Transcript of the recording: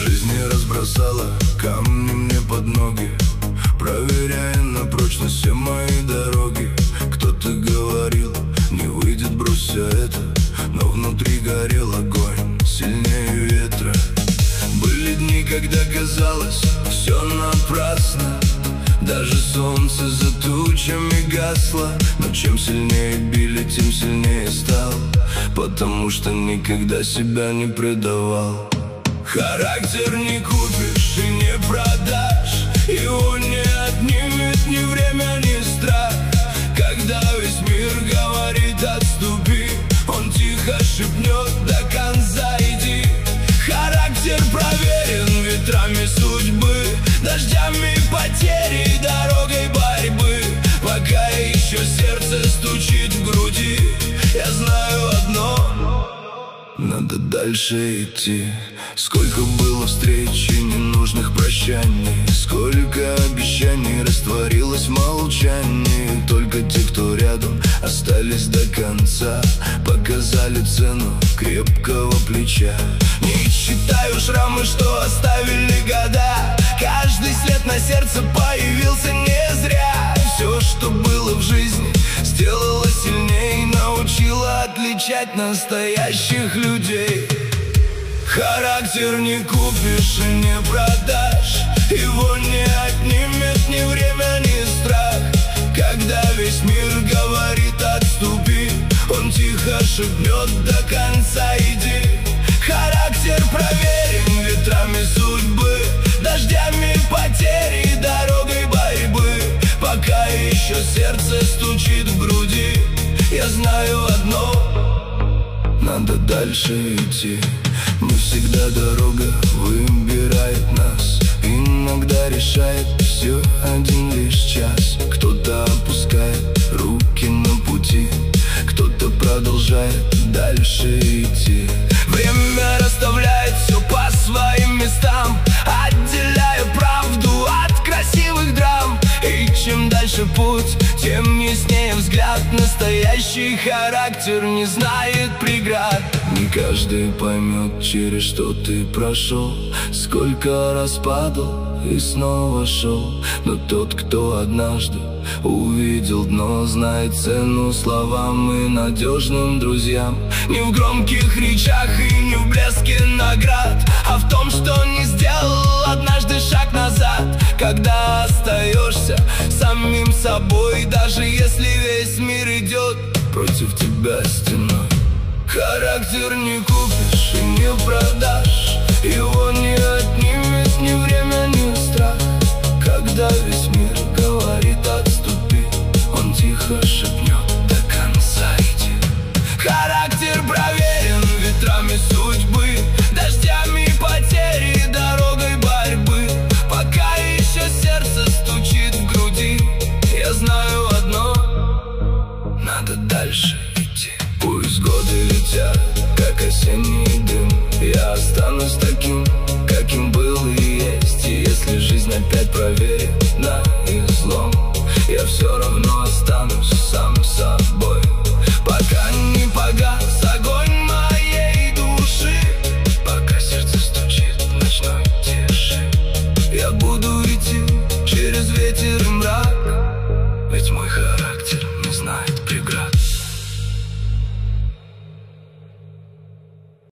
Жизнь не разбросала камни мне под ноги, проверяя на прочность все мои дороги. Кто-то говорил, не выйдет, брось все это, но внутри горел огонь сильнее ветра. Были дни, когда казалось, все напрасно, даже солнце за тучами гасло. Но чем сильнее били, тем сильнее стал, потому что никогда себя не предавал. Характер не купишь и не продашь, его не отнимет ни время, ни страх. Когда весь мир говорит отступи, он тихо шепнет до конца иди. Характер проверен ветрами судьбы, дождями потери, дорогой борьбы. Пока еще сердце стучит в груди, я знаю одно: надо дальше идти. Сколько было встреч и ненужных прощаний, сколько обещаний растворилось в молчании. Только те, кто рядом, остались до конца, показали цену крепкого плеча. Не считаю шрамы, что оставили года, каждый след на сердце появился не зря. Все, что было в жизни, сделало сильней, научило отличать настоящих людей. Характер не купишь и не продашь, его не отнимет ни время, ни страх. Когда весь мир говорит отступи, он тихо шепнет до конца иди. Характер проверен ветрами судьбы, дождями потери, дорогой борьбы. Пока еще сердце стучит в груди, я знаю одно: надо дальше идти. Не всегда дорога выбирает нас, иногда решает все один лишь час. Кто-то опускает руки на пути, кто-то продолжает дальше идти. Время расставляет все по своим местам, отделяя правду от красивых драм. И чем дальше путь, тем яснее взгляд. Настоящий характер не знает преград. Не каждый поймет, через что ты прошел, сколько раз падал и снова шел. Но тот, кто однажды увидел дно, знает цену словам и надежным друзьям. Не в громких речах и не в блеске наград, а в том, что не сделал однажды шаг назад. Когда остаешься самим собой, даже если весь мир идет против тебя стеной. Характер не купишь и не продашь, его не отнимет ни время, ни страх. Когда весь мир говорит отступи, он тихо шепнет до конца иди. Характер проверен ветрами судьбы, дождями потери, дорогой борьбы. Пока еще сердце стучит в груди, я знаю одно: надо дальше идти. Пусть годы летят, как осенний дым, я останусь таким, каким был и есть. И если жизнь опять проверит на излом, я все равно останусь сам собой. Пока не погас огонь моей души, пока сердце стучит в ночной тиши, я буду идти через ветер.